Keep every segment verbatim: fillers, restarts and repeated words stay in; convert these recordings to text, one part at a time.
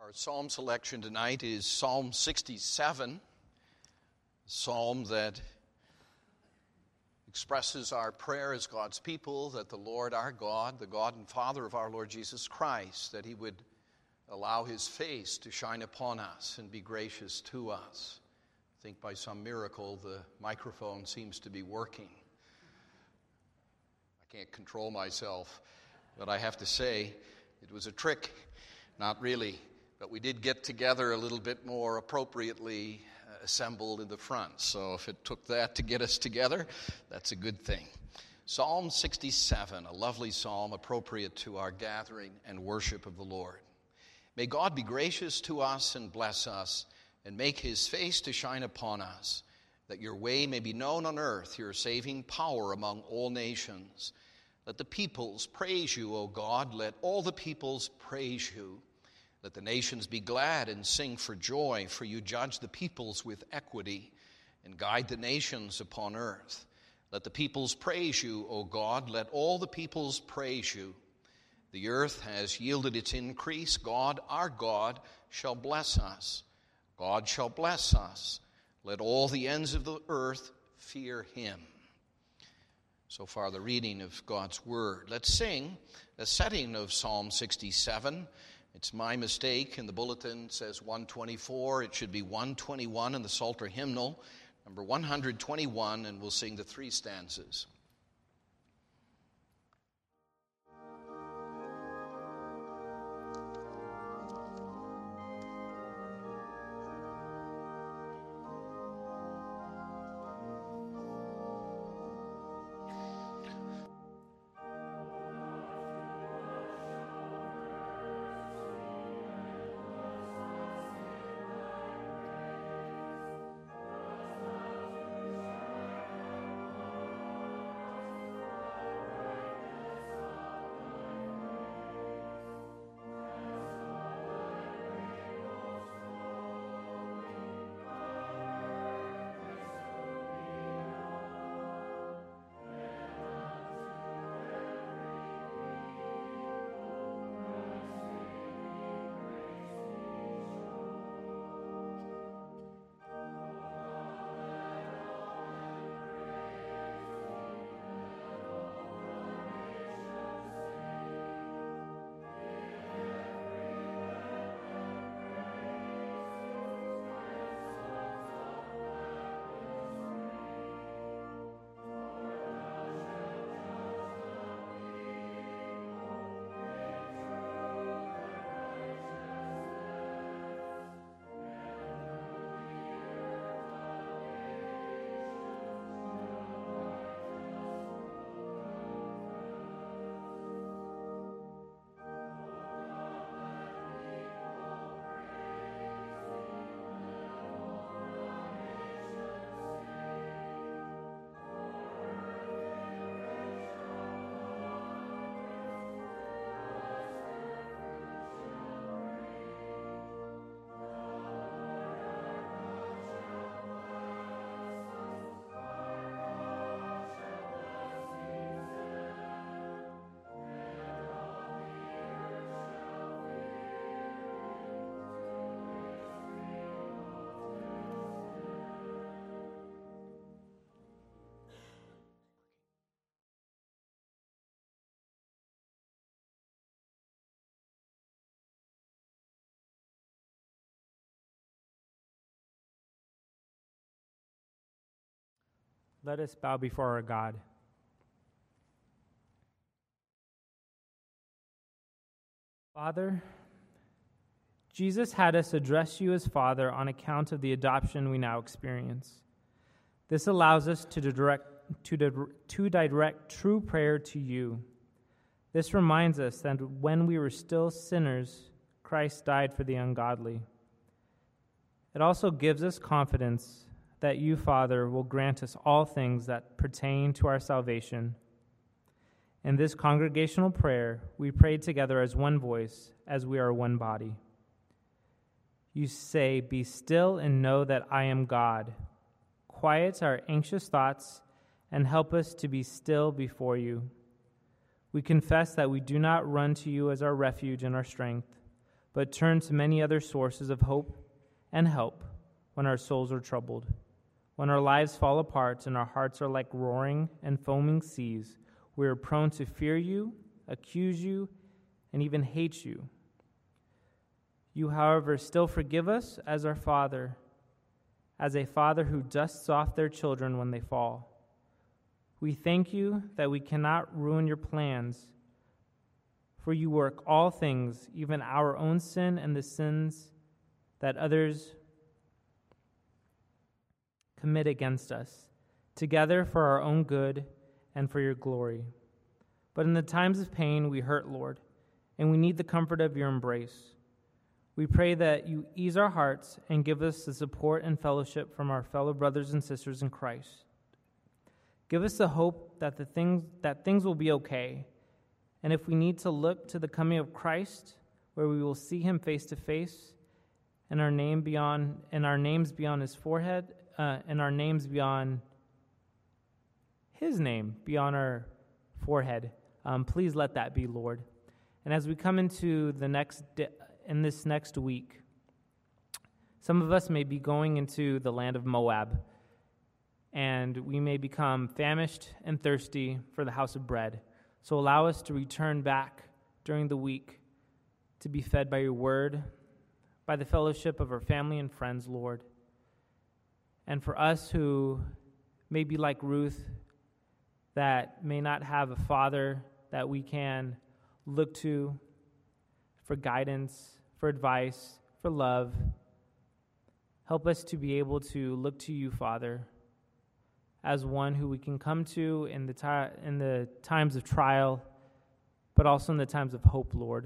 Our psalm selection tonight is Psalm sixty-seven, a psalm that expresses our prayer as God's people that the Lord our God, the God and Father of our Lord Jesus Christ, that He would allow His face to shine upon us and be gracious to us. I think by some miracle the microphone seems to be working. I can't control myself, but I have to say it was a trick, not really. But we did get together a little bit more appropriately uh, assembled in the front. So if it took that to get us together, that's a good thing. Psalm sixty-seven, a lovely psalm appropriate to our gathering and worship of the Lord. May God be gracious to us and bless us and make His face to shine upon us, that your way may be known on earth, your saving power among all nations. Let the peoples praise you, O God. Let all the peoples praise you. Let the nations be glad and sing for joy, for you judge the peoples with equity and guide the nations upon earth. Let the peoples praise you, O God. Let all the peoples praise you. The earth has yielded its increase. God, our God, shall bless us. God shall bless us. Let all the ends of the earth fear Him. So far, the reading of God's Word. Let's sing a setting of Psalm sixty-seven. It's my mistake. In the bulletin it says one twenty-four. It should be one twenty-one in the Psalter hymnal, number one twenty-one, and we'll sing the three stanzas. Let us bow before our God. Father, Jesus had us address you as Father on account of the adoption we now experience. This allows us to direct, to, di- to direct true prayer to you. This reminds us that when we were still sinners, Christ died for the ungodly. It also gives us confidence that you, Father, will grant us all things that pertain to our salvation. In this congregational prayer, we pray together as one voice, as we are one body. You say, "Be still and know that I am God." Quiet our anxious thoughts and help us to be still before you. We confess that we do not run to you as our refuge and our strength, but turn to many other sources of hope and help when our souls are troubled. When our lives fall apart and our hearts are like roaring and foaming seas, we are prone to fear you, accuse you, and even hate you. You, however, still forgive us as our Father, as a father who dusts off their children when they fall. We thank you that we cannot ruin your plans, for you work all things, even our own sin and the sins that others commit against us, together for our own good and for your glory. But in the times of pain we hurt, Lord, and we need the comfort of your embrace. We pray that you ease our hearts and give us the support and fellowship from our fellow brothers and sisters in Christ. Give us the hope that the things that things will be okay, and if we need to look to the coming of Christ, where we will see him face to face, and our name beyond and our names beyond his forehead, uh, and our names beyond his name beyond our forehead. Um, please let that be, Lord. And as we come into the next di- in this next week, some of us may be going into the land of Moab, and we may become famished and thirsty for the house of bread. So allow us to return back during the week to be fed by your word, by the fellowship of our family and friends, Lord. And for us who may be like Ruth, that may not have a father that we can look to for guidance, for advice, for love, help us to be able to look to you, Father, as one who we can come to in the ti- in the times of trial, but also in the times of hope, Lord.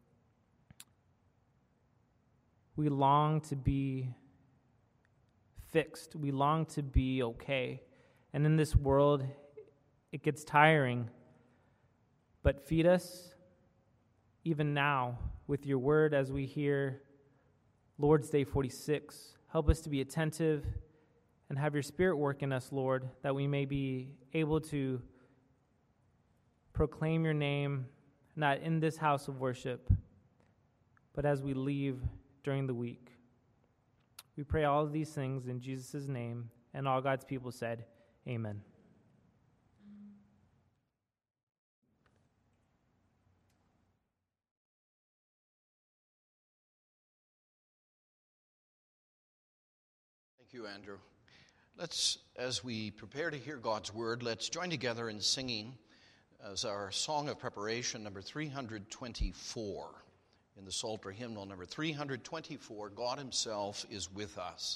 We long to be fixed. We long to be okay. And in this world, it gets tiring. But feed us even now with your word as we hear Lord's Day forty-six. Help us to be attentive and have your Spirit work in us, Lord, that we may be able to proclaim your name, not in this house of worship, but as we leave during the week. We pray all of these things in Jesus' name, and all God's people said, amen. Thank you, Andrew. Let's, as we prepare to hear God's word, let's join together in singing as our song of preparation, number three hundred twenty-four, in the Psalter hymnal, number three hundred twenty-four, God Himself is with us.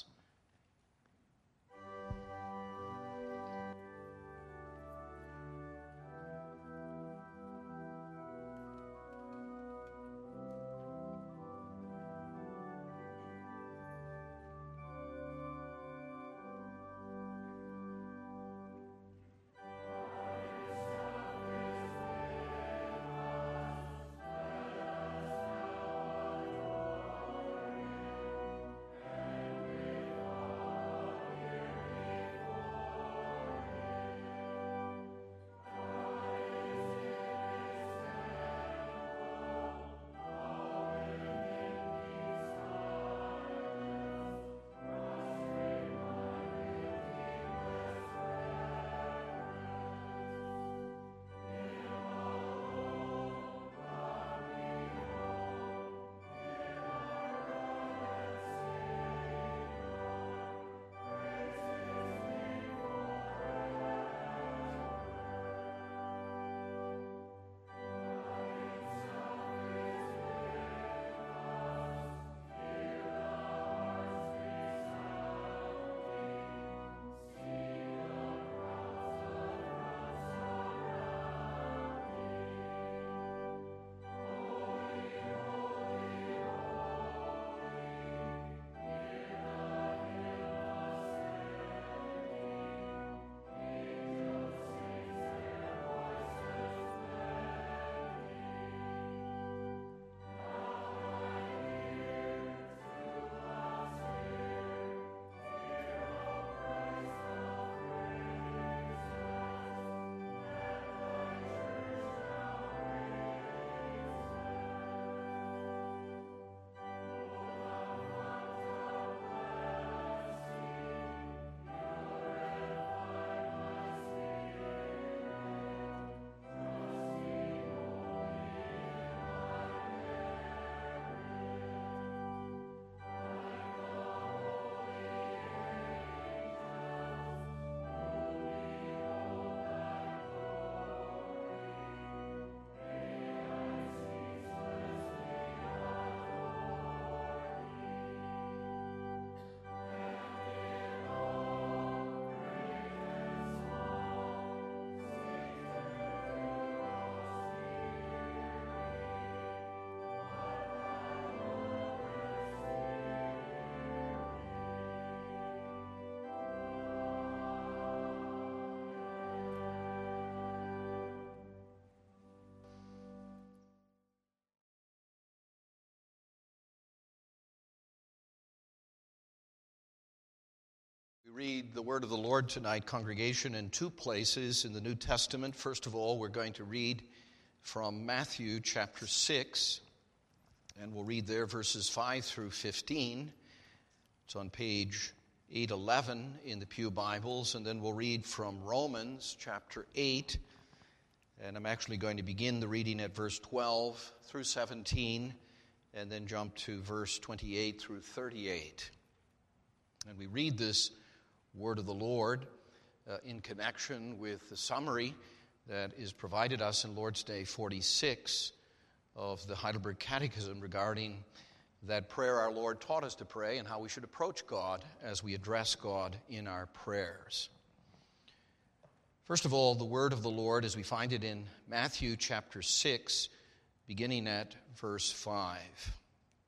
We read the word of the Lord tonight, congregation, in two places in the New Testament. First of all, we're going to read from Matthew chapter six, and we'll read there verses five through fifteen. It's on page eight eleven in the Pew Bibles, and then we'll read from Romans chapter eight, and I'm actually going to begin the reading at verse twelve through seventeen, and then jump to verse twenty-eight through thirty-eight. And we read this word of the Lord uh, in connection with the summary that is provided us in Lord's Day forty-six of the Heidelberg Catechism regarding that prayer our Lord taught us to pray and how we should approach God as we address God in our prayers. First of all, the word of the Lord as we find it in Matthew chapter six, beginning at verse five.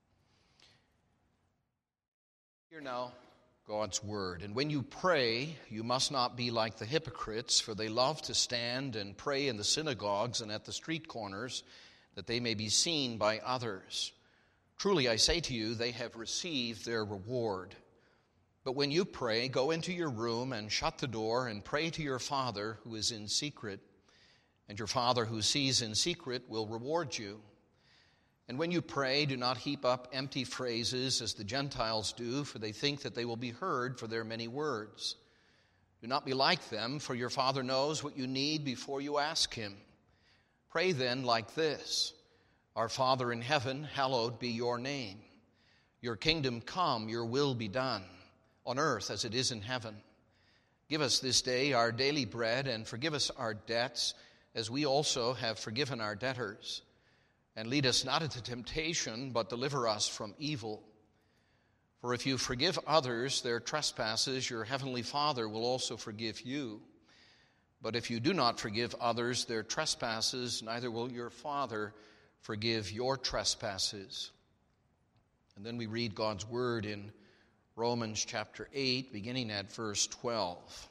Hear now God's word. And when you pray, you must not be like the hypocrites, for they love to stand and pray in the synagogues and at the street corners, that they may be seen by others. Truly, I say to you, they have received their reward. But when you pray, go into your room and shut the door and pray to your Father who is in secret, and your Father who sees in secret will reward you. And when you pray, do not heap up empty phrases as the Gentiles do, for they think that they will be heard for their many words. Do not be like them, for your Father knows what you need before you ask him. Pray then like this: Our Father in heaven, hallowed be your name. Your kingdom come, your will be done, on earth as it is in heaven. Give us this day our daily bread, and forgive us our debts, as we also have forgiven our debtors. And lead us not into temptation, but deliver us from evil. For if you forgive others their trespasses, your heavenly Father will also forgive you. But if you do not forgive others their trespasses, neither will your Father forgive your trespasses. And then we read God's word in Romans chapter eight, beginning at verse twelve.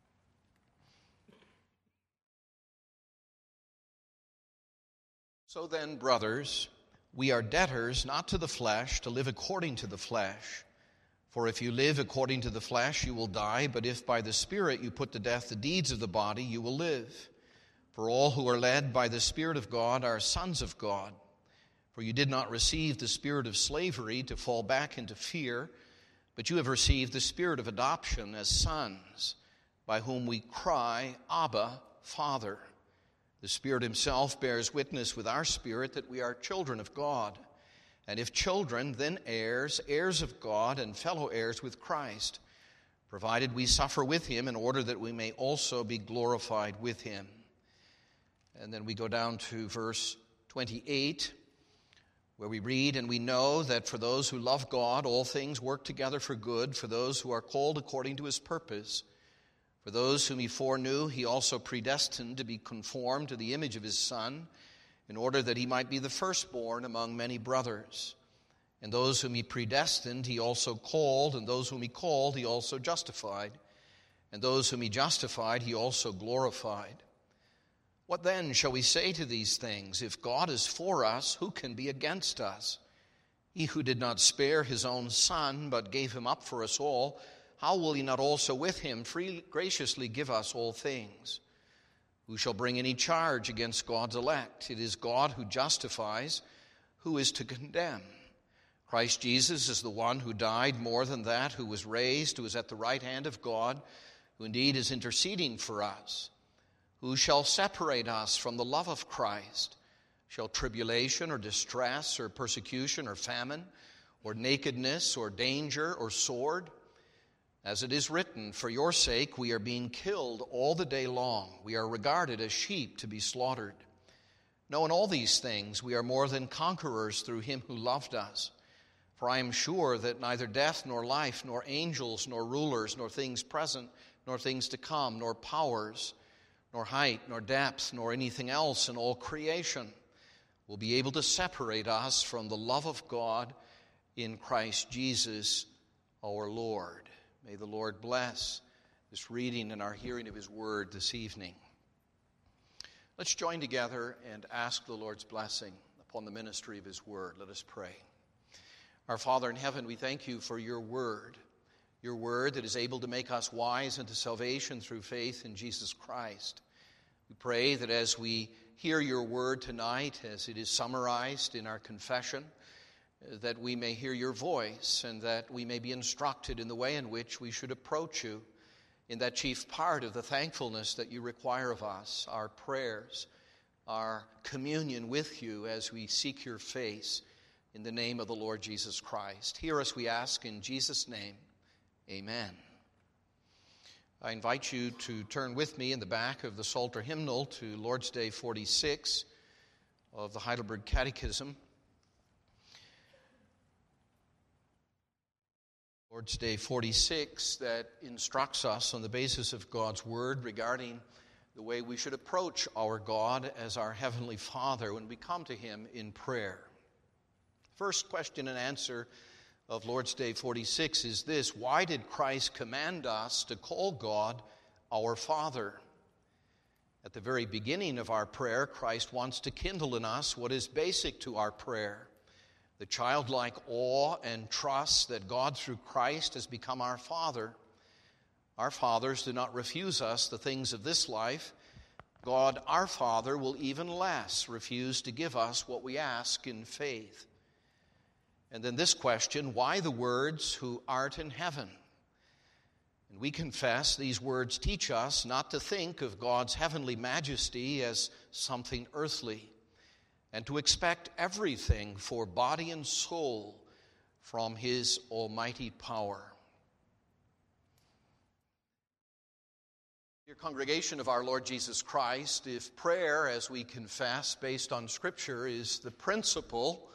So then, brothers, we are debtors not to the flesh, to live according to the flesh. For if you live according to the flesh, you will die, but if by the Spirit you put to death the deeds of the body, you will live. For all who are led by the Spirit of God are sons of God. For you did not receive the spirit of slavery to fall back into fear, but you have received the spirit of adoption as sons, by whom we cry, Abba, Father. The Spirit himself bears witness with our spirit that we are children of God. And if children, then heirs, heirs of God, and fellow heirs with Christ, provided we suffer with him in order that we may also be glorified with him. And then we go down to verse twenty-eight, where we read, And we know that for those who love God, all things work together for good, for those who are called according to his purpose. For those whom he foreknew, he also predestined to be conformed to the image of his Son, in order that he might be the firstborn among many brothers. And those whom he predestined, he also called, and those whom he called, he also justified. And those whom he justified, he also glorified. What then shall we say to these things? If God is for us, who can be against us? He who did not spare his own Son, but gave him up for us all, how will he not also with him freely, graciously give us all things? Who shall bring any charge against God's elect? It is God who justifies. Who is to condemn? Christ Jesus is the one who died, more than that, who was raised, who is at the right hand of God, who indeed is interceding for us. Who shall separate us from the love of Christ? Shall tribulation or distress or persecution or famine or nakedness or danger or sword? As it is written, for your sake we are being killed all the day long. We are regarded as sheep to be slaughtered. No, in all these things we are more than conquerors through him who loved us. For I am sure that neither death nor life, nor angels, nor rulers, nor things present, nor things to come, nor powers, nor height, nor depth, nor anything else in all creation will be able to separate us from the love of God in Christ Jesus our Lord. May the Lord bless this reading and our hearing of his word this evening. Let's join together and ask the Lord's blessing upon the ministry of his word. Let us pray. Our Father in heaven, we thank you for your word, your word that is able to make us wise unto salvation through faith in Jesus Christ. We pray that as we hear your word tonight, as it is summarized in our confession, that we may hear your voice and that we may be instructed in the way in which we should approach you in that chief part of the thankfulness that you require of us, our prayers, our communion with you as we seek your face in the name of the Lord Jesus Christ. Hear us, we ask, in Jesus' name. Amen. I invite you to turn with me in the back of the Psalter hymnal to Lord's Day forty-six of the Heidelberg Catechism. Lord's Day forty-six that instructs us on the basis of God's Word regarding the way we should approach our God as our Heavenly Father when we come to Him in prayer. First question and answer of Lord's Day forty-six is this: why did Christ command us to call God our Father? At the very beginning of our prayer, Christ wants to kindle in us what is basic to our prayer: the childlike awe and trust that God through Christ has become our Father. Our fathers do not refuse us the things of this life. God, our Father, will even less refuse to give us what we ask in faith. And then this question: why the words, who art in heaven? And we confess these words teach us not to think of God's heavenly majesty as something earthly, and to expect everything for body and soul from His almighty power. Dear congregation of our Lord Jesus Christ, if prayer, as we confess, based on Scripture, is the principle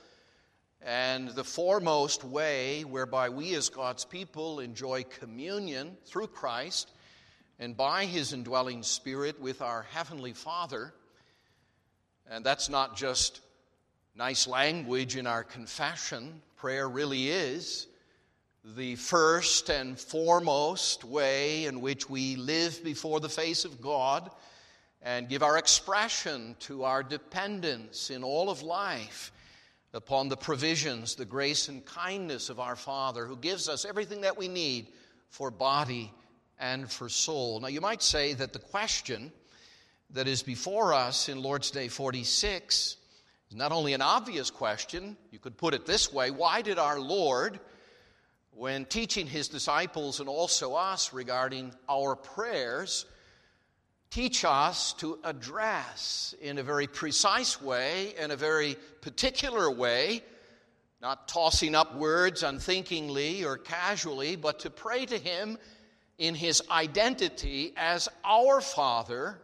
and the foremost way whereby we as God's people enjoy communion through Christ and by His indwelling Spirit with our Heavenly Father, and that's not just nice language in our confession. Prayer really is the first and foremost way in which we live before the face of God and give our expression to our dependence in all of life upon the provisions, the grace and kindness of our Father, who gives us everything that we need for body and for soul. Now, you might say that the question that is before us in Lord's Day forty-six is not only an obvious question. You could put it this way: why did our Lord, when teaching His disciples and also us regarding our prayers, teach us to address in a very precise way, in a very particular way, not tossing up words unthinkingly or casually, but to pray to Him in His identity as our Father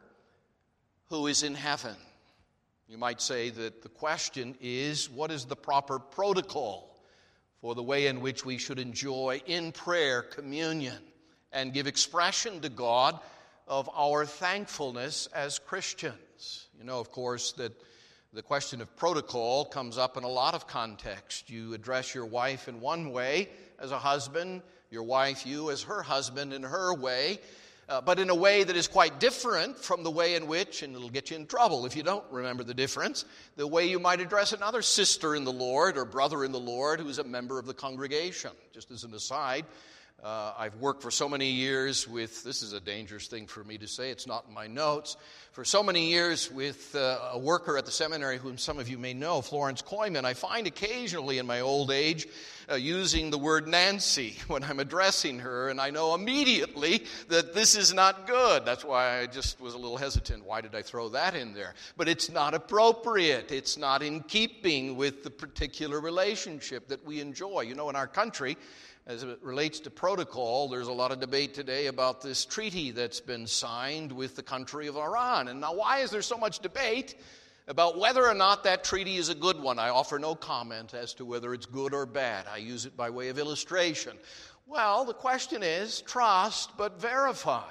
who is in heaven? You might say that the question is, what is the proper protocol for the way in which we should enjoy in prayer communion and give expression to God of our thankfulness as Christians? You know, of course, that the question of protocol comes up in a lot of contexts. You address your wife in one way as a husband, your wife, you as her husband in her way, uh, but in a way that is quite different from the way in which, and it'll get you in trouble if you don't remember the difference, the way you might address another sister in the Lord or brother in the Lord who's a member of the congregation. Just as an aside, Uh, I've worked for so many years with, this is a dangerous thing for me to say, it's not in my notes, for so many years with uh, a worker at the seminary whom some of you may know, Florence Koyman. I find occasionally in my old age uh, using the word Nancy when I'm addressing her, and I know immediately that this is not good. That's why I just was a little hesitant. Why did I throw that in there? But it's not appropriate. It's not in keeping with the particular relationship that we enjoy. You know, in our country, as it relates to protocol, there's a lot of debate today about this treaty that's been signed with the country of Iran. And now, why is there so much debate about whether or not that treaty is a good one? I offer no comment as to whether it's good or bad. I use it by way of illustration. Well, the question is, trust but verify.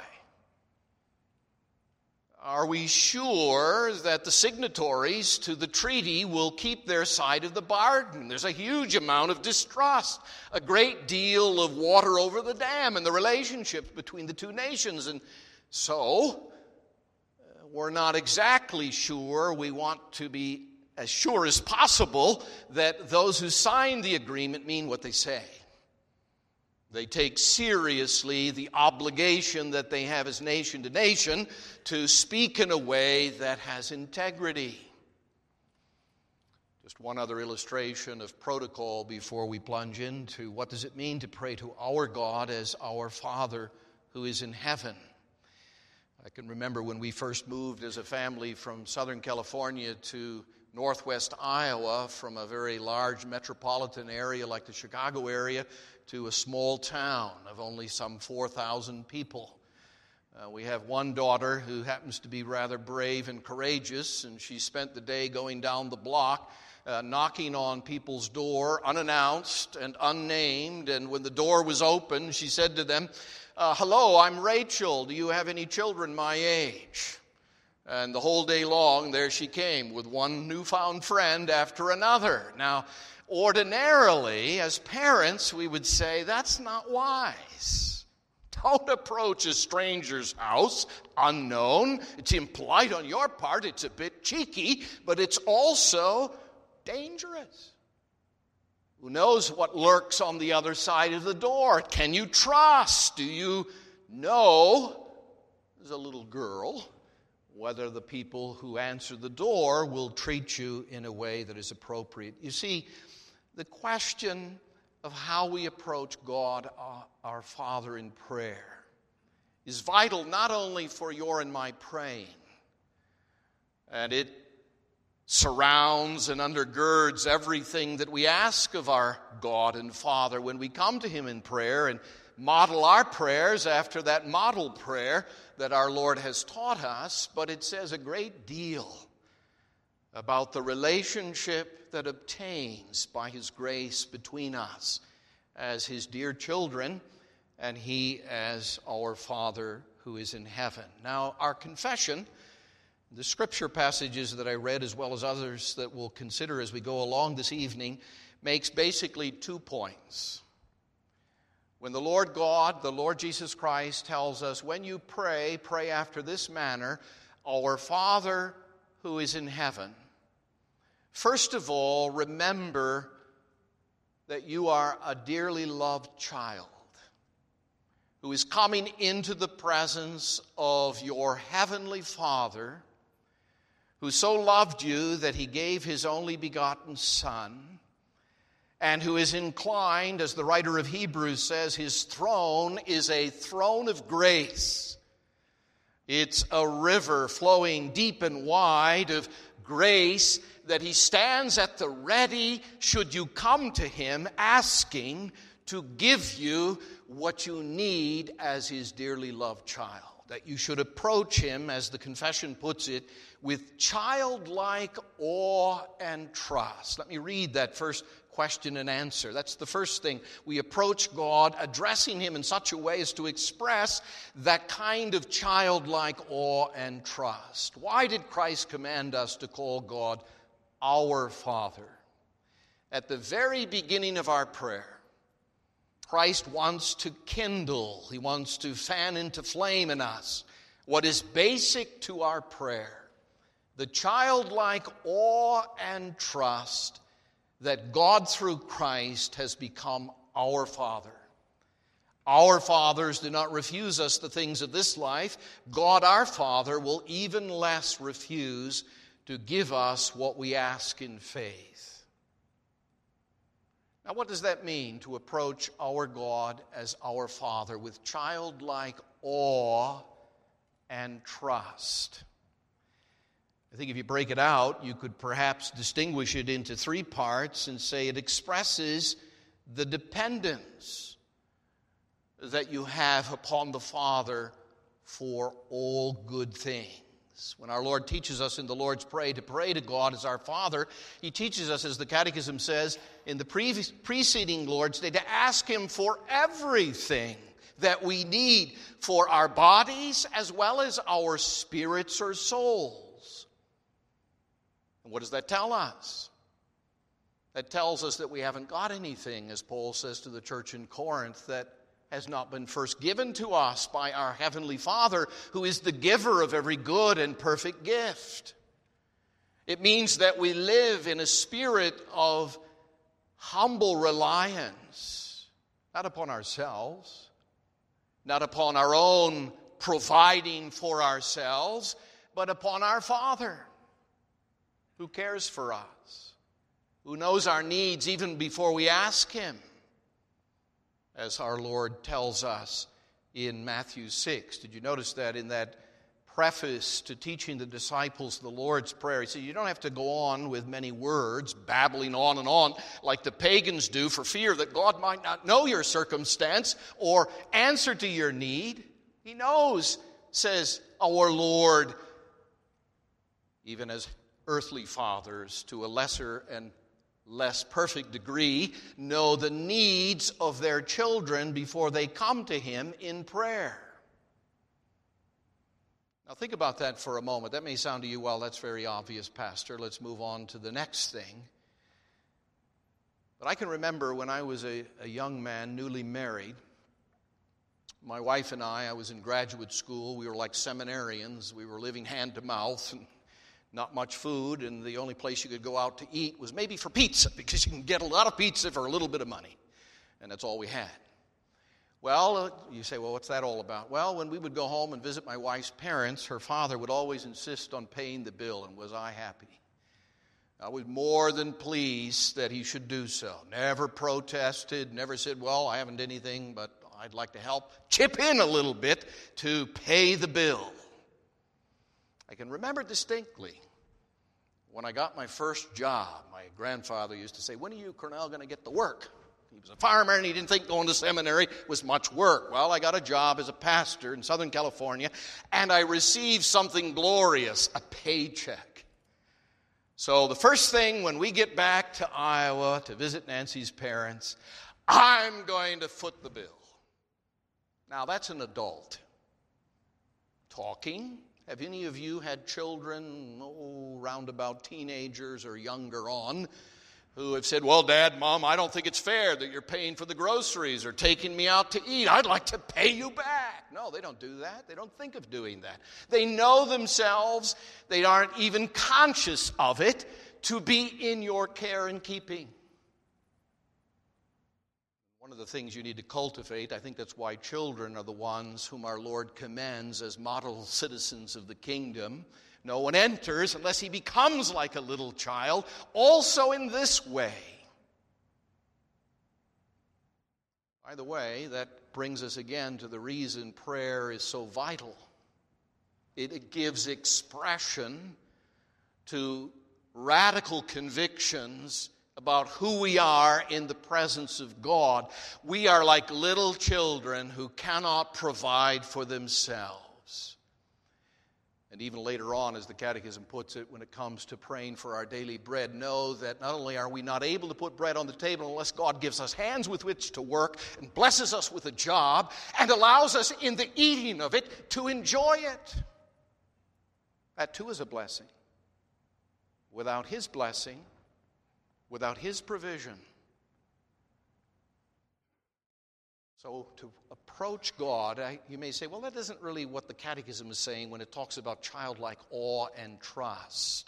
Are we sure that the signatories to the treaty will keep their side of the bargain? There's a huge amount of distrust, a great deal of water over the dam in the relationship between the two nations. And so, uh, we're not exactly sure. We want to be as sure as possible that those who sign the agreement mean what they say. They take seriously the obligation that they have as nation to nation to speak in a way that has integrity. Just one other illustration of protocol before we plunge into what does it mean to pray to our God as our Father who is in heaven. I can remember when we first moved as a family from Southern California to Northwest Iowa, from a very large metropolitan area like the Chicago area to a small town of only some four thousand people. Uh, we have one daughter who happens to be rather brave and courageous, and she spent the day going down the block, uh, knocking on people's door, unannounced and unnamed, and when the door was open, she said to them, uh, hello, I'm Rachel. Do you have any children my age? And the whole day long, there she came with one newfound friend after another. Now, ordinarily, as parents, we would say, that's not wise. Don't approach a stranger's house unknown. It's impolite on your part. It's a bit cheeky, but it's also dangerous. Who knows what lurks on the other side of the door? Can you trust? Do you know, as a little girl, whether the people who answer the door will treat you in a way that is appropriate? You see, the question of how we approach God, our Father, in prayer is vital not only for your and my praying, and it surrounds and undergirds everything that we ask of our God and Father when we come to Him in prayer and model our prayers after that model prayer that our Lord has taught us, but it says a great deal about the relationship that obtains by His grace between us as His dear children and He as our Father who is in heaven. Now, our confession, the scripture passages that I read as well as others that we'll consider as we go along this evening, makes basically two points. When the Lord God, the Lord Jesus Christ, tells us, when you pray, pray after this manner, our Father who is in heaven. First of all, remember that you are a dearly loved child who is coming into the presence of your heavenly Father, who so loved you that He gave His only begotten Son, and who is inclined, as the writer of Hebrews says, His throne is a throne of grace. It's a river flowing deep and wide of grace that He stands at the ready should you come to Him asking to give you what you need as His dearly loved child. That you should approach Him, as the confession puts it, with childlike awe and trust. Let me read that first question and answer. That's the first thing. We approach God addressing Him in such a way as to express that kind of childlike awe and trust. Why did Christ command us to call God our Father? At the very beginning of our prayer, Christ wants to kindle, He wants to fan into flame in us what is basic to our prayer. The childlike awe and trust that God through Christ has become our Father. Our fathers do not refuse us the things of this life. God our Father will even less refuse to give us what we ask in faith. Now, what does that mean, to approach our God as our Father with childlike awe and trust? I think if you break it out, you could perhaps distinguish it into three parts and say it expresses the dependence that you have upon the Father for all good things. When our Lord teaches us in the Lord's Prayer to pray to God as our Father, He teaches us, as the Catechism says, in the pre- preceding Lord's Day, to ask Him for everything that we need for our bodies as well as our spirits or souls. And what does that tell us? That tells us that we haven't got anything, as Paul says to the church in Corinth, that has not been first given to us by our Heavenly Father, who is the giver of every good and perfect gift. It means that we live in a spirit of humble reliance not upon ourselves, not upon our own providing for ourselves, but upon our Father who cares for us, who knows our needs even before we ask Him, as our Lord tells us in Matthew six. Did you notice that in that preface to teaching the disciples the Lord's Prayer? He said, you don't have to go on with many words, babbling on and on like the pagans do for fear that God might not know your circumstance or answer to your need. He knows, says our Lord, even as earthly fathers to a lesser and less perfect degree, know the needs of their children before they come to Him in prayer. Now think about that for a moment. That may sound to you, well, that's very obvious, Pastor. Let's move on to the next thing. But I can remember when I was a, a young man, newly married, my wife and I, I was in graduate school. We were like seminarians. We were living hand to mouth and not much food, and the only place you could go out to eat was maybe for pizza, because you can get a lot of pizza for a little bit of money, and that's all we had. Well, uh, you say, well, what's that all about? Well, when we would go home and visit my wife's parents, her father would always insist on paying the bill, and was I happy? I was more than pleased that he should do so. Never protested, never said, well, I haven't anything, but I'd like to help chip in a little bit to pay the bill. I can remember distinctly when I got my first job. My grandfather used to say, when are you, Cornell, going to get to work? He was a farmer, and he didn't think going to seminary was much work. Well, I got a job as a pastor in Southern California, and I received something glorious, a paycheck. So the first thing when we get back to Iowa to visit Nancy's parents, I'm going to foot the bill. Now, that's an adult talking. Have any of you had children, oh, roundabout teenagers or younger on, who have said, well, Dad, Mom, I don't think it's fair that you're paying for the groceries or taking me out to eat. I'd like to pay you back. No, they don't do that. They don't think of doing that. They know themselves. They aren't even conscious of it to be in your care and keeping. One of the things you need to cultivate, I think that's why children are the ones whom our Lord commends as model citizens of the kingdom. No one enters unless he becomes like a little child, also in this way. By the way, that brings us again to the reason prayer is so vital. It gives expression to radical convictions about who we are in the presence of God. We are like little children who cannot provide for themselves. And even later on, as the Catechism puts it, when it comes to praying for our daily bread, know that not only are we not able to put bread on the table unless God gives us hands with which to work and blesses us with a job and allows us in the eating of it to enjoy it. That too is a blessing. Without His blessing, without His provision. So to approach God, I, you may say, well, that isn't really what the Catechism is saying when it talks about childlike awe and trust.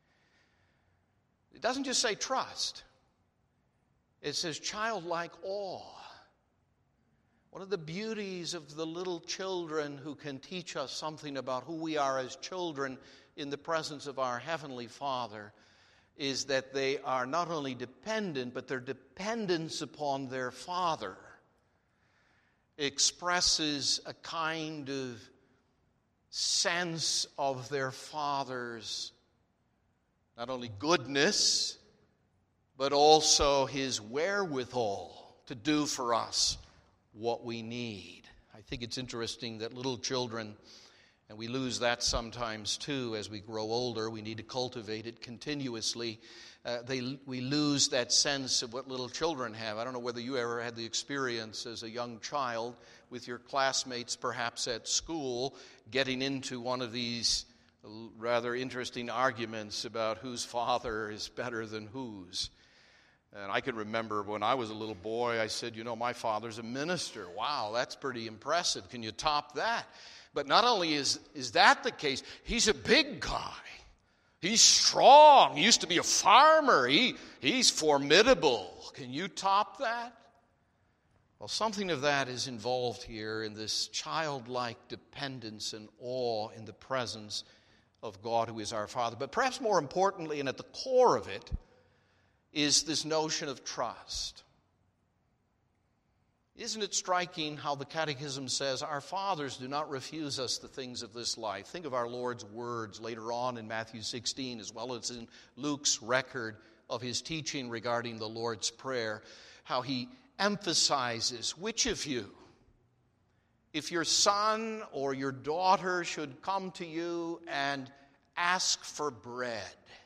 It doesn't just say trust. It says childlike awe. One of the beauties of the little children who can teach us something about who we are as children in the presence of our Heavenly Father is that they are not only dependent, but their dependence upon their Father expresses a kind of sense of their Father's not only goodness, but also His wherewithal to do for us what we need. I think it's interesting that little children, and we lose that sometimes too as we grow older. We need to cultivate it continuously. Uh, they, we lose that sense of what little children have. I don't know whether you ever had the experience as a young child with your classmates, perhaps at school, getting into one of these rather interesting arguments about whose father is better than whose. And I can remember when I was a little boy, I said, you know, my father's a minister. Wow, that's pretty impressive. Can you top that? But not only is, is that the case, he's a big guy. He's strong. He used to be a farmer. He, he's formidable. Can you top that? Well, something of that is involved here in this childlike dependence and awe in the presence of God who is our Father. But perhaps more importantly, and at the core of it, is this notion of trust. Isn't it striking how the Catechism says, our fathers do not refuse us the things of this life? Think of our Lord's words later on in Matthew sixteen, as well as in Luke's record of his teaching regarding the Lord's Prayer, how he emphasizes, which of you, if your son or your daughter should come to you and ask for bread,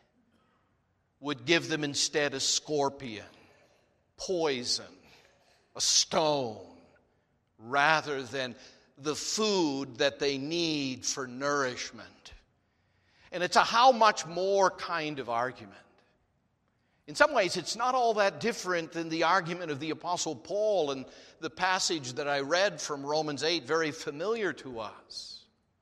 would give them instead a scorpion, poison, a stone, rather than the food that they need for nourishment? And it's a how much more kind of argument. In some ways, it's not all that different than the argument of the Apostle Paul and the passage that I read from Romans eight, very familiar to us.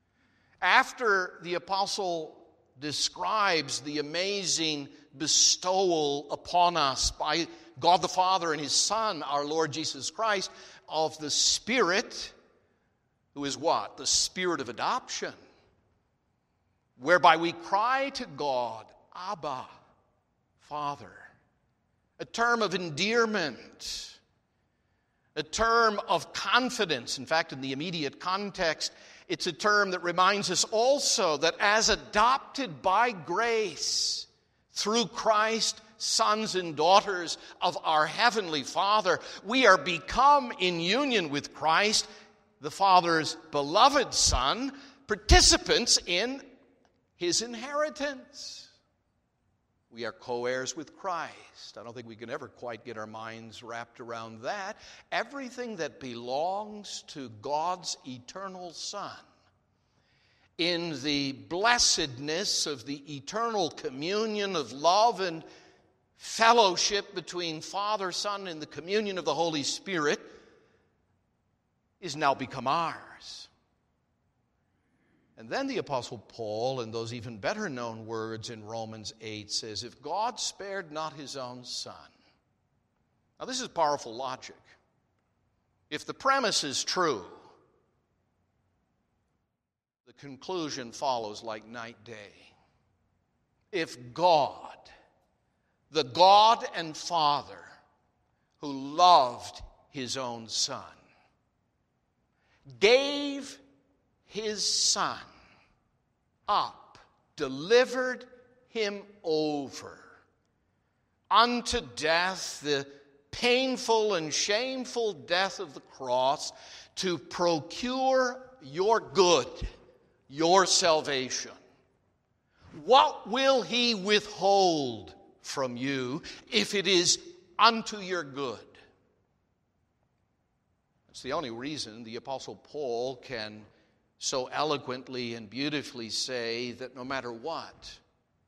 After the Apostle describes the amazing bestowal upon us by God the Father and His Son, our Lord Jesus Christ, of the Spirit, who is what? The Spirit of adoption, whereby we cry to God, Abba, Father. A term of endearment, a term of confidence. In fact, in the immediate context, it's a term that reminds us also that as adopted by grace through Christ, sons and daughters of our Heavenly Father, we are become in union with Christ, the Father's beloved Son, participants in His inheritance. We are co-heirs with Christ. I don't think we can ever quite get our minds wrapped around that. Everything that belongs to God's eternal Son, in the blessedness of the eternal communion of love and fellowship between Father, Son, and the communion of the Holy Spirit, is now become ours. And then the Apostle Paul, in those even better known words in Romans eight, says, if God spared not His own Son. Now this is powerful logic. If the premise is true, the conclusion follows like night day. If God, the God and Father who loved His own Son, gave His Son up, delivered Him over unto death, the painful and shameful death of the cross, to procure your good, your salvation, what will He withhold from you if it is unto your good? That's the only reason the Apostle Paul can so eloquently and beautifully say that no matter what,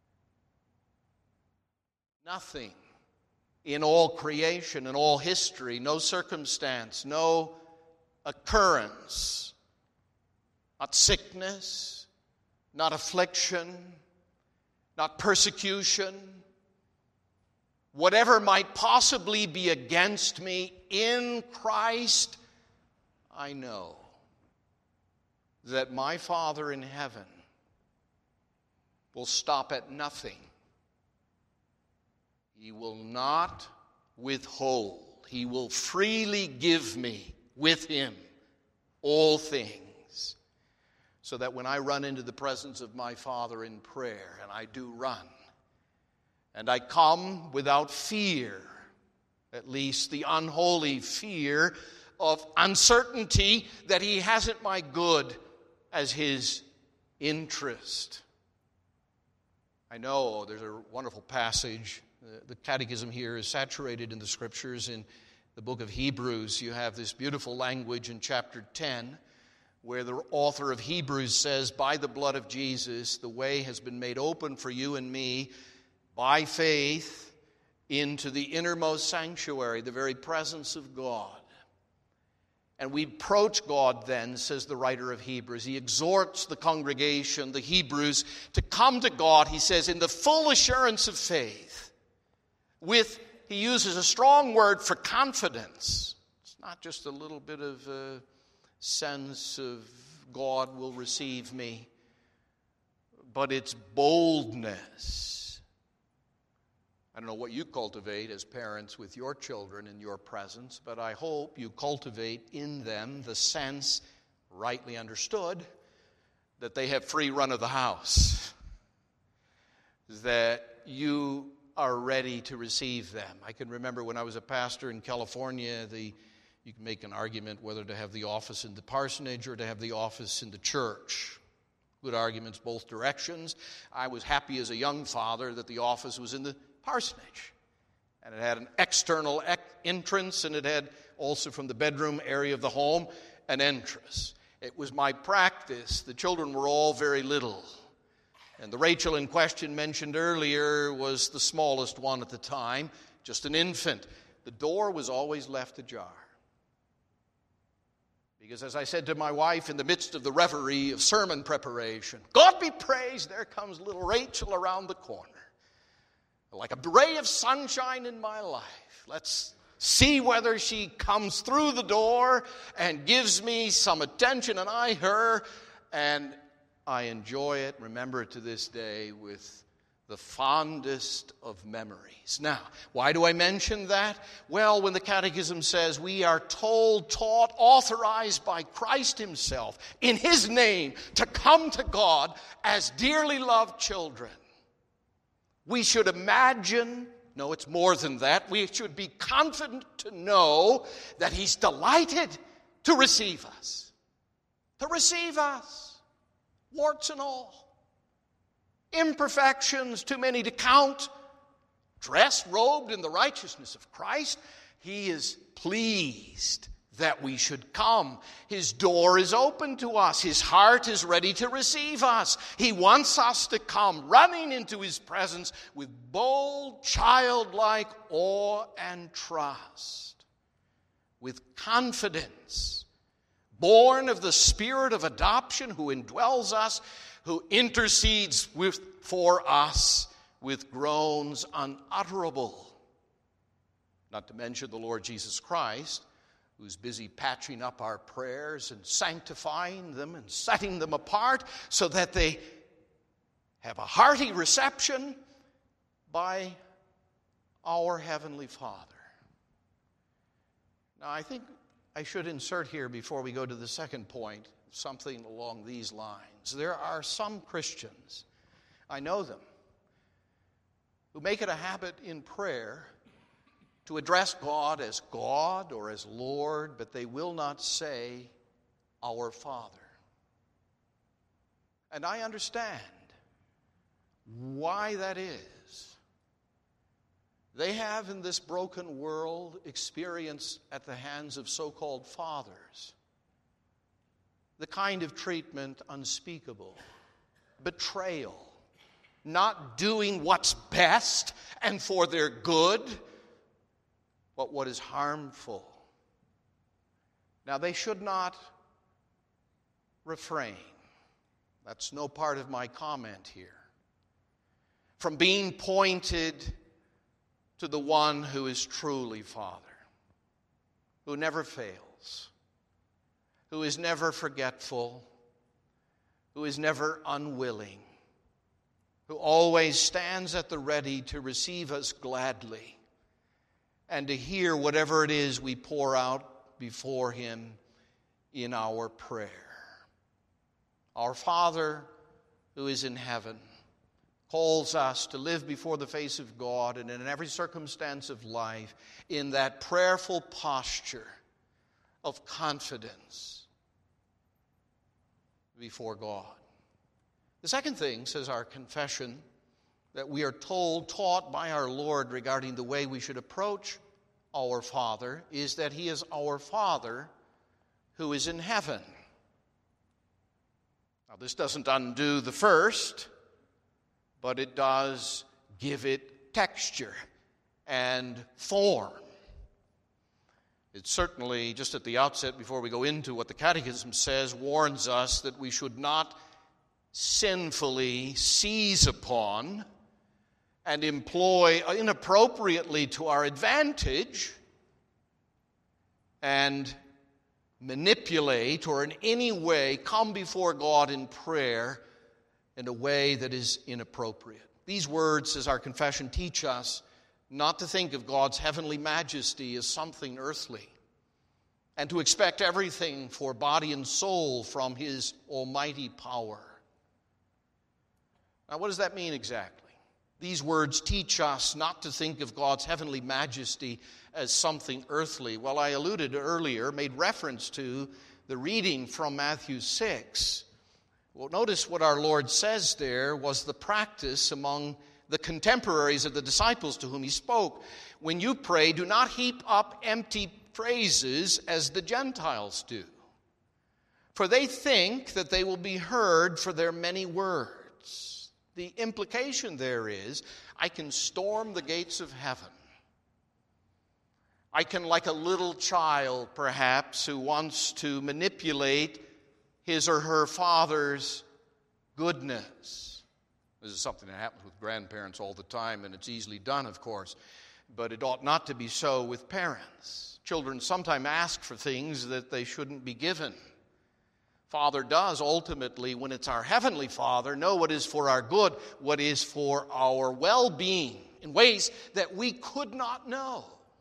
nothing in all creation and all history, no circumstance, no occurrence, not sickness, not affliction, not persecution, whatever might possibly be against me, in Christ I know that my Father in heaven will stop at nothing. He will not withhold. He will freely give me with Him all things, so that when I run into the presence of my Father in prayer, and I do run, and I come without fear, at least the unholy fear of uncertainty that He hasn't my good as His interest. I know there's a wonderful passage. The Catechism here is saturated in the Scriptures. In the book of Hebrews, you have this beautiful language in chapter ten, where the author of Hebrews says, by the blood of Jesus, the way has been made open for you and me by faith into the innermost sanctuary, the very presence of God. And we approach God then, says the writer of Hebrews. He exhorts the congregation, the Hebrews, to come to God, he says, in the full assurance of faith. With, he uses a strong word for confidence. It's It's not just a little bit of a sense of God will receive me, but it's boldness. I don't know what you cultivate as parents with your children in your presence, but I hope you cultivate in them the sense, rightly understood, that they have free run of the house, that you are ready to receive them. I can remember when I was a pastor in California, the you can make an argument whether to have the office in the parsonage or to have the office in the church. Good arguments both directions. I was happy as a young father that the office was in the parsonage. And it had an external ec- entrance, and it had also from the bedroom area of the home an entrance. It was my practice. The children were all very little. And the Rachel in question mentioned earlier was the smallest one at the time, just an infant. The door was always left ajar. Because as I said to my wife in the midst of the reverie of sermon preparation, God be praised, there comes little Rachel around the corner. Like a ray of sunshine in my life. Let's see whether she comes through the door and gives me some attention, and I her, and I enjoy it, remember it to this day, with the fondest of memories. Now, why do I mention that? Well, when the Catechism says we are told, taught, authorized by Christ himself, in his name, to come to God as dearly loved children, we should imagine, no, it's more than that, we should be confident to know that he's delighted to receive us. To receive us, warts and all. Imperfections, too many to count, dressed, robed in the righteousness of Christ. He is pleased that we should come. His door is open to us. His heart is ready to receive us. He wants us to come running into his presence with bold, childlike awe and trust, with confidence, born of the Spirit of adoption who indwells us, who intercedes with, for us with groans unutterable. Not to mention the Lord Jesus Christ, who's busy patching up our prayers and sanctifying them and setting them apart so that they have a hearty reception by our Heavenly Father. Now, I think I should insert here before we go to the second point something along these lines. There are some Christians, I know them, who make it a habit in prayer to address God as God or as Lord, but they will not say, our Father. And I understand why that is. They have in this broken world experienced at the hands of so-called fathers the kind of treatment unspeakable, betrayal, not doing what's best and for their good, but what is harmful. Now, they should not refrain, that's no part of my comment here, from being pointed to the one who is truly Father, who never fails, who is never forgetful, who is never unwilling, who always stands at the ready to receive us gladly and to hear whatever it is we pour out before him in our prayer. Our Father who is in heaven calls us to live before the face of God and in every circumstance of life in that prayerful posture of confidence before God. The second thing, says our confession, that we are told, taught by our Lord regarding the way we should approach our Father, is that he is our Father who is in heaven. Now, this doesn't undo the first, but it does give it texture and form. It certainly, just at the outset, before we go into what the Catechism says, warns us that we should not sinfully seize upon and employ inappropriately to our advantage and manipulate or in any way come before God in prayer in a way that is inappropriate. These words, as our confession teach us, not to think of God's heavenly majesty as something earthly, and to expect everything for body and soul from His almighty power. Now, what does that mean exactly? These words teach us not to think of God's heavenly majesty as something earthly. Well, I alluded earlier, made reference to the reading from Matthew six. Well, notice what our Lord says there was the practice among the contemporaries of the disciples to whom He spoke. When you pray, do not heap up empty phrases as the Gentiles do, for they think that they will be heard for their many words. The implication there is, I can storm the gates of heaven. I can, like a little child, perhaps, who wants to manipulate his or her father's goodness. This is something that happens with grandparents all the time, and it's easily done, of course. But it ought not to be so with parents. Children sometimes ask for things that they shouldn't be given. Father does ultimately, when it's our Heavenly Father, know what is for our good, what is for our well-being, in ways that we could not know.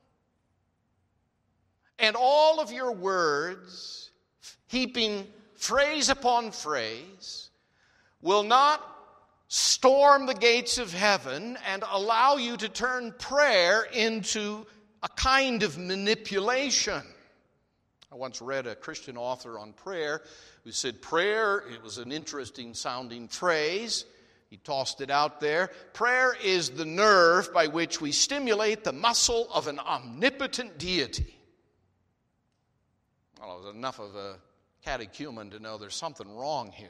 And all of your words, heaping phrase upon phrase, will not storm the gates of heaven and allow you to turn prayer into a kind of manipulation. I once read a Christian author on prayer who said prayer, it was an interesting sounding phrase, he tossed it out there, prayer is the nerve by which we stimulate the muscle of an omnipotent deity. Well, I was enough of a catechumen to know there's something wrong here.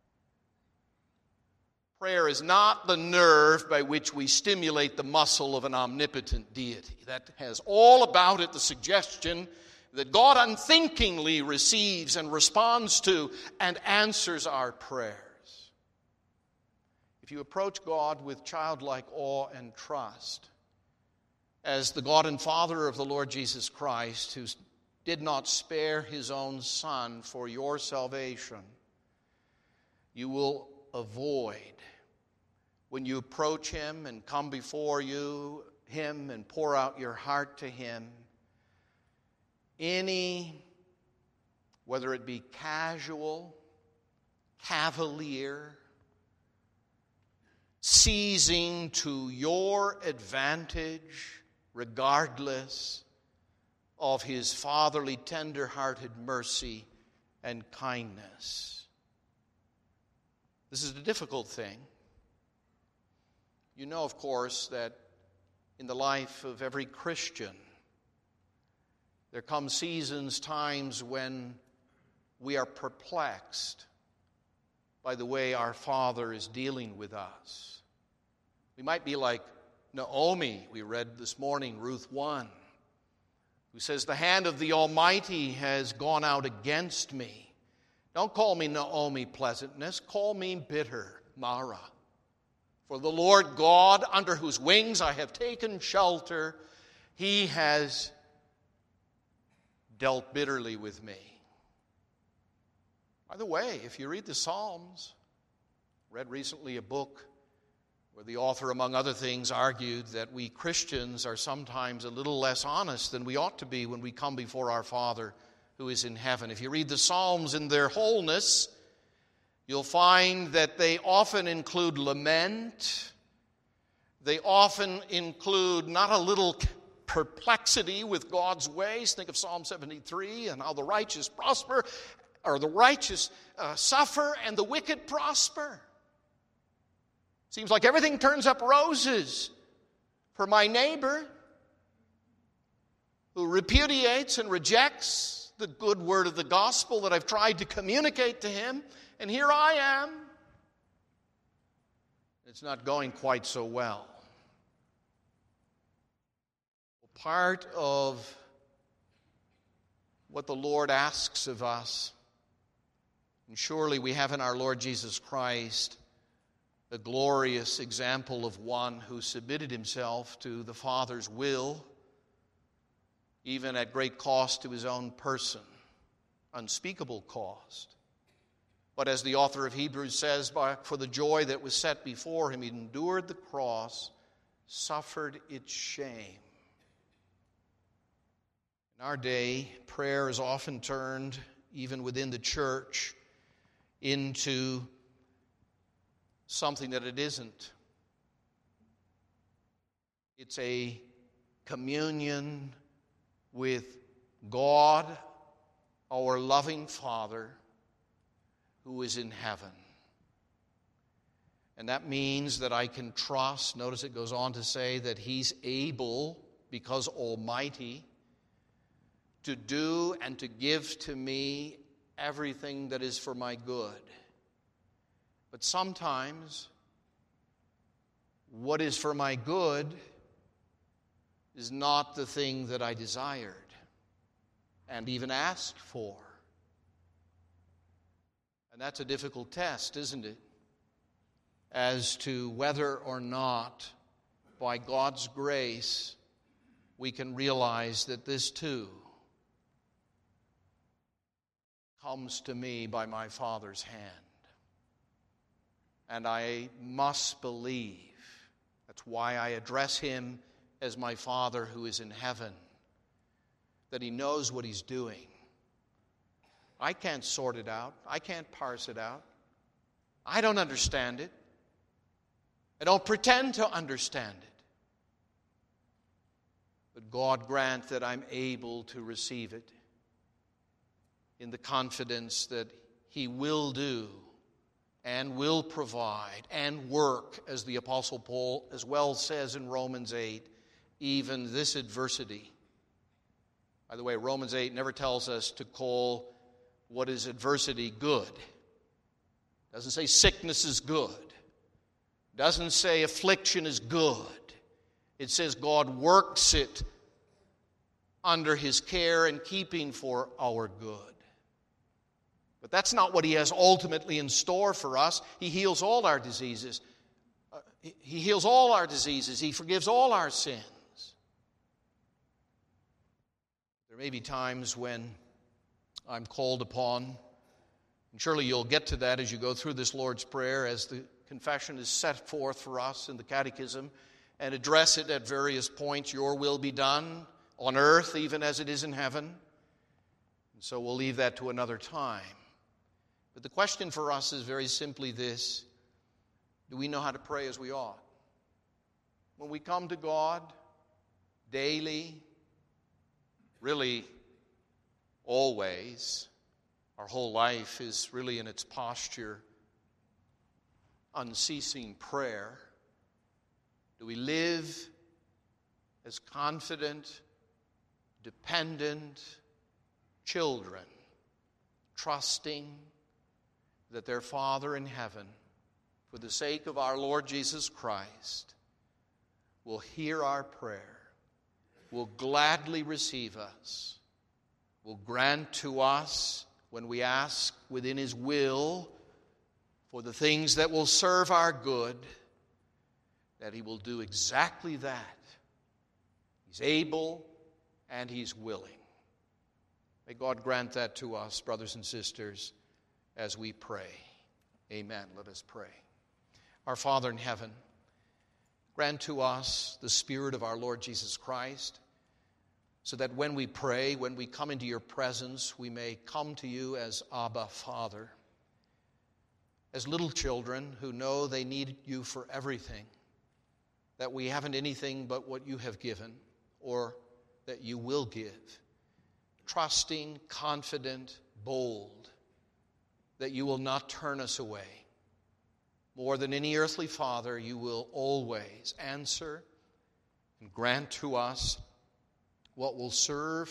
Prayer is not the nerve by which we stimulate the muscle of an omnipotent deity. That has all about it the suggestion that God unthinkingly receives and responds to and answers our prayers. If you approach God with childlike awe and trust, as the God and Father of the Lord Jesus Christ, who did not spare His own Son for your salvation, you will avoid, when you approach Him and come before you, Him and pour out your heart to Him, any, whether it be casual, cavalier, seizing to your advantage, regardless of His fatherly, tender-hearted mercy and kindness. This is a difficult thing. You know, of course, that in the life of every Christian, there come seasons, times when we are perplexed by the way our Father is dealing with us. We might be like Naomi, we read this morning, Ruth one, who says, the hand of the Almighty has gone out against me. Don't call me Naomi pleasantness, call me bitter Mara. For the Lord God, under whose wings I have taken shelter, He has dealt bitterly with me. By the way, if you read the Psalms, read recently a book where the author, among other things, argued that we Christians are sometimes a little less honest than we ought to be when we come before our Father who is in heaven. If you read the Psalms in their wholeness, you'll find that they often include lament. They often include not a little perplexity with God's ways. Think of Psalm seventy-three and how the righteous prosper, or the righteous uh, suffer and the wicked prosper. Seems like everything turns up roses for my neighbor who repudiates and rejects the good word of the gospel that I've tried to communicate to him. And here I am. It's not going quite so well. Part of what the Lord asks of us, and surely we have in our Lord Jesus Christ the glorious example of one who submitted himself to the Father's will, even at great cost to his own person, unspeakable cost. But as the author of Hebrews says, for the joy that was set before him, he endured the cross, suffered its shame. In our day, prayer is often turned, even within the church, into something that it isn't. It's a communion with God, our loving Father, who is in heaven. And that means that I can trust, notice it goes on to say that he's able, because almighty, to do and to give to me everything that is for my good. But sometimes what is for my good is not the thing that I desired and even asked for. And that's a difficult test, isn't it? As to whether or not, by God's grace, we can realize that this too comes to me by my Father's hand. And I must believe, that's why I address him as my Father who is in heaven, that he knows what he's doing. I can't sort it out. I can't parse it out. I don't understand it. I don't pretend to understand it. But God grant that I'm able to receive it in the confidence that he will do and will provide and work, as the Apostle Paul as well says in Romans eight, even this adversity. By the way, Romans eight never tells us to call what is adversity good. It doesn't say sickness is good. It doesn't say affliction is good. It says God works it under his care and keeping for our good. But that's not what he has ultimately in store for us. He heals all our diseases. Uh, he heals all our diseases. He forgives all our sins. There may be times when I'm called upon, and surely you'll get to that as you go through this Lord's Prayer, as the confession is set forth for us in the Catechism, and address it at various points. Your will be done on earth even as it is in heaven. And so we'll leave that to another time. But the question for us is very simply this: do we know how to pray as we ought? When we come to God daily, really always, our whole life is really in its posture, unceasing prayer. Do we live as confident, dependent children, trusting that their Father in heaven, for the sake of our Lord Jesus Christ, will hear our prayer, will gladly receive us, will grant to us, when we ask within his will for the things that will serve our good, that he will do exactly that. He's able and he's willing. May God grant that to us, brothers and sisters, as we pray. Amen. Let us pray. Our Father in heaven, grant to us the Spirit of our Lord Jesus Christ, so that when we pray, when we come into your presence, we may come to you as Abba, Father, as little children who know they need you for everything, that we haven't anything but what you have given or that you will give, trusting, confident, bold, that you will not turn us away. More than any earthly father, you will always answer and grant to us what will serve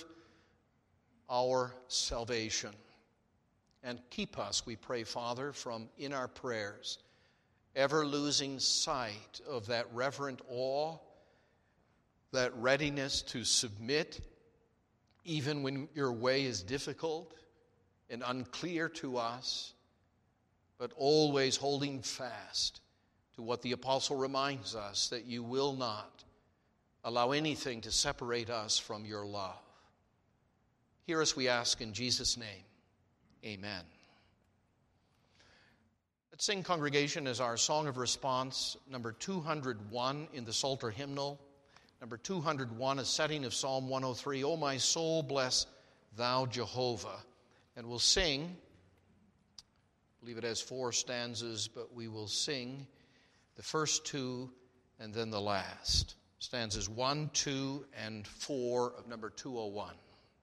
our salvation. And keep us, we pray, Father, from in our prayers ever losing sight of that reverent awe, that readiness to submit, even when your way is difficult and unclear to us, but always holding fast to what the apostle reminds us, that you will not allow anything to separate us from your love. Hear us, we ask, in Jesus' name. Amen. Let's sing, congregation, as our song of response, number two hundred one in the Psalter hymnal. Number two hundred one, a setting of Psalm one oh three, O my soul, bless thou Jehovah. And we'll sing, I believe it has four stanzas, but we will sing the first two and then the last. Stanzas one, two, and four of number two oh one.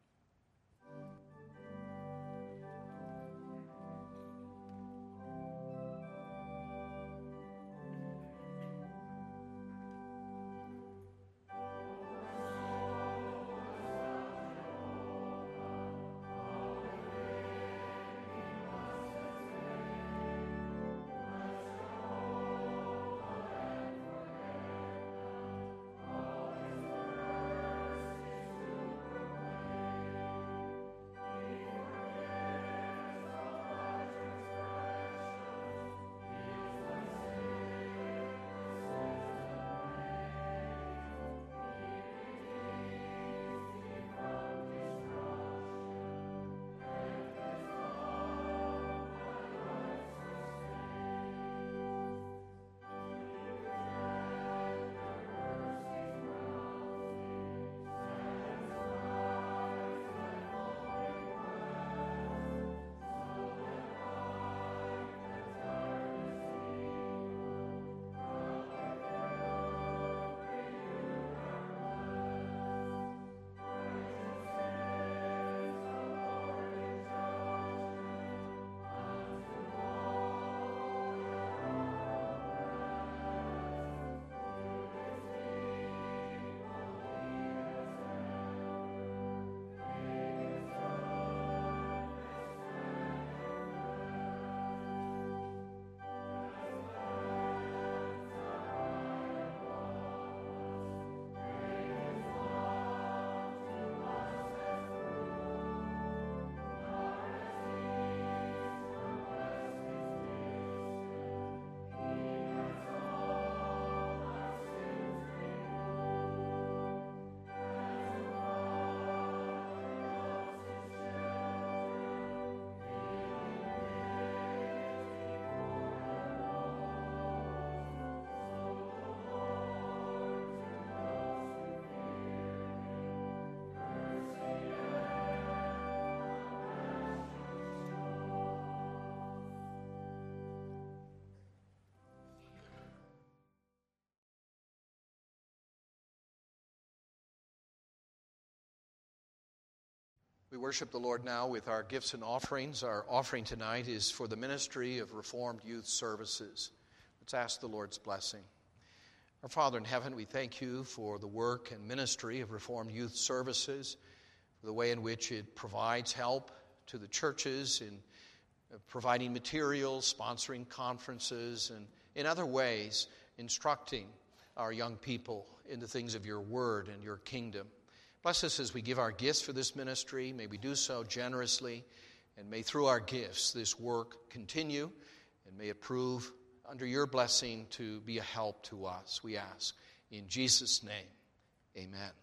We worship the Lord now with our gifts and offerings. Our offering tonight is for the ministry of Reformed Youth Services. Let's ask the Lord's blessing. Our Father in heaven, we thank you for the work and ministry of Reformed Youth Services, for the way in which it provides help to the churches in providing materials, sponsoring conferences, and in other ways instructing our young people in the things of your word and your kingdom. Bless us as we give our gifts for this ministry. May we do so generously, and may through our gifts this work continue, and may it prove under your blessing to be a help to us, we ask. In Jesus' name, amen.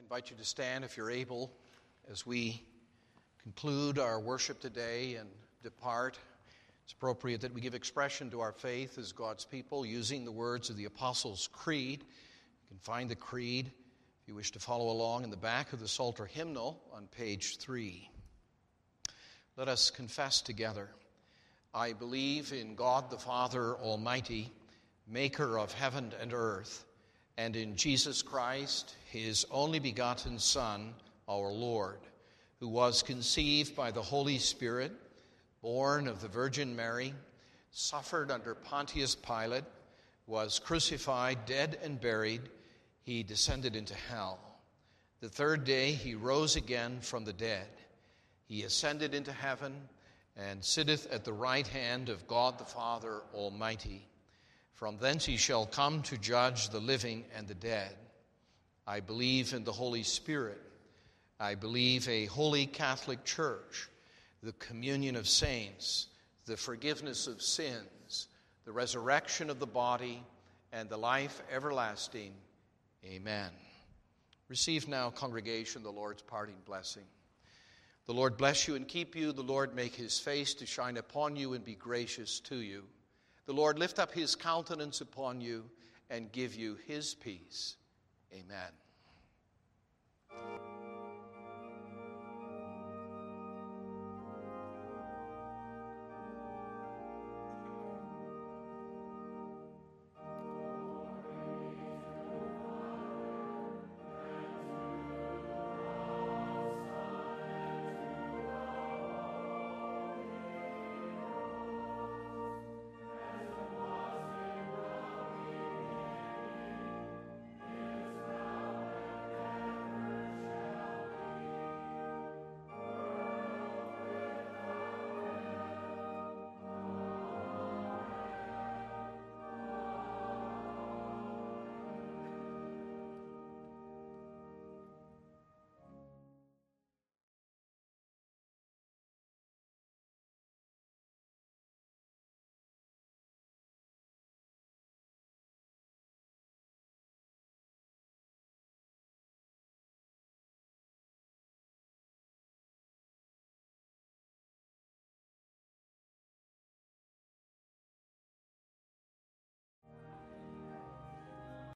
invite you to stand if you're able as we conclude our worship today and depart. It's appropriate that we give expression to our faith as God's people using the words of the Apostles' Creed. You can find the Creed, if you wish to follow along, in the back of the Psalter hymnal on page three. Let us confess together. I believe in God the Father Almighty, maker of heaven and earth, and in Jesus Christ, his only begotten Son, our Lord, who was conceived by the Holy Spirit, born of the Virgin Mary, suffered under Pontius Pilate, was crucified, dead, and buried. He descended into hell. The third day he rose again from the dead. He ascended into heaven and sitteth at the right hand of God the Father Almighty. From thence he shall come to judge the living and the dead. I believe in the Holy Spirit. I believe a holy Catholic Church, the communion of saints, the forgiveness of sins, the resurrection of the body, and the life everlasting. Amen. Receive now, congregation, the Lord's parting blessing. The Lord bless you and keep you. The Lord make his face to shine upon you and be gracious to you. The Lord lift up his countenance upon you and give you his peace. Amen.